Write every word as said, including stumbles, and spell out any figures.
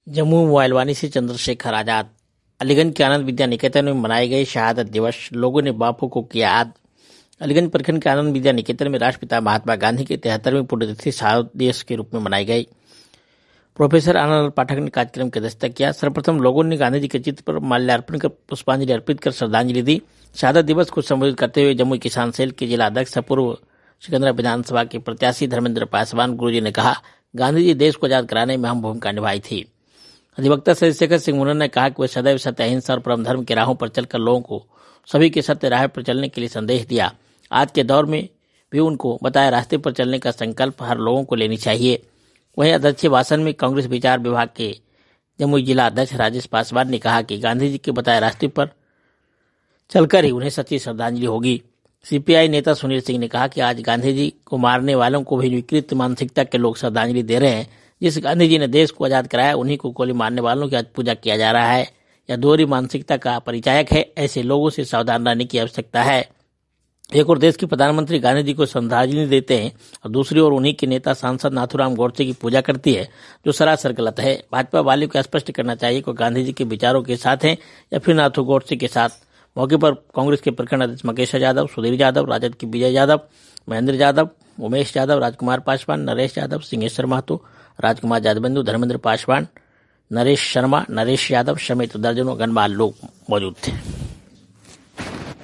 जम्मू मोबाइलवानी से चंद्रशेखर आजाद। अलीगंज के आनंद विद्या निकेतन में मनाए गए शहादत दिवस, लोगों ने बापू को किया याद। अलीगंज प्रखंड के आनंद विद्या निकेतन में राष्ट्रपिता महात्मा गांधी की तिहत्तरवीं पुण्यतिथि शहादत दिवस के रूप में मनाई गई। प्रोफेसर आनंद पाठक ने कार्यक्रम की अध्यक्षता किया। सर्वप्रथम लोगों ने गांधी जी के चित्र पर माल्यार्पण कर पुष्पांजलि अर्पित कर श्रद्धांजलि दी। शहादत दिवस को संबोधित करते हुए जम्मू किसान सेल के जिला अध्यक्ष पूर्व सिकंदरा विधानसभा के प्रत्याशी धर्मेंद्र पासवान गुरुजी ने कहा, गांधी जी देश को आजाद कराने में अहम भूमिका निभाई थी। अधिवक्ता चंद्रशेखर सिंह मुनर ने कहा कि वे सदैव सत्य, अहिंसा और परम धर्म की राहों पर चलकर लोगों को सभी के सत्य राह पर चलने के लिए संदेश दिया। आज के दौर में भी उनको बताए रास्ते पर चलने का संकल्प हर लोगों को लेनी चाहिए। वहीं अध्यक्षीय भाषण में कांग्रेस विचार विभाग के जमुई जिला अध्यक्ष राजेश पासवान ने कहा कि गांधी जी के बताए रास्ते पर चलकर ही उन्हें सच्ची श्रद्धांजलि होगी। सीपीआई नेता सुनील सिंह ने कहा कि आज गांधी जी को मारने वालों को भी विकृत मानसिकता के लोग श्रद्धांजलि दे रहे हैं। जिस गांधी जी ने देश को आजाद कराया, उन्हीं को गोली मारने वालों की आज पूजा किया जा रहा है। यह दोहरी मानसिकता का परिचायक है। ऐसे लोगों से सावधान रहने की आवश्यकता है। एक और देश के प्रधानमंत्री गांधी जी को श्रद्धांजलि देते हैं और दूसरी ओर उन्हीं के नेता सांसद नाथूराम गोडसे की पूजा करती है, जो सरासर गलत है। भाजपा वालियों को स्पष्ट करना चाहिए कि गांधी जी के विचारों के साथ हैं या फिर नाथू गोडसे के साथ। मौके पर कांग्रेस के प्रखंड अध्यक्ष मकेश यादव, सुधीर यादव, राजद के विजय यादव, महेंद्र यादव, उमेश यादव, राजकुमार पासवान, नरेश यादव, सिंहेश्वर महतो, राजकुमार यादव, धर्मेंद्र पासवान, नरेश शर्मा, नरेश यादव समेत दर्जनों गणमान्य लोग मौजूद थे।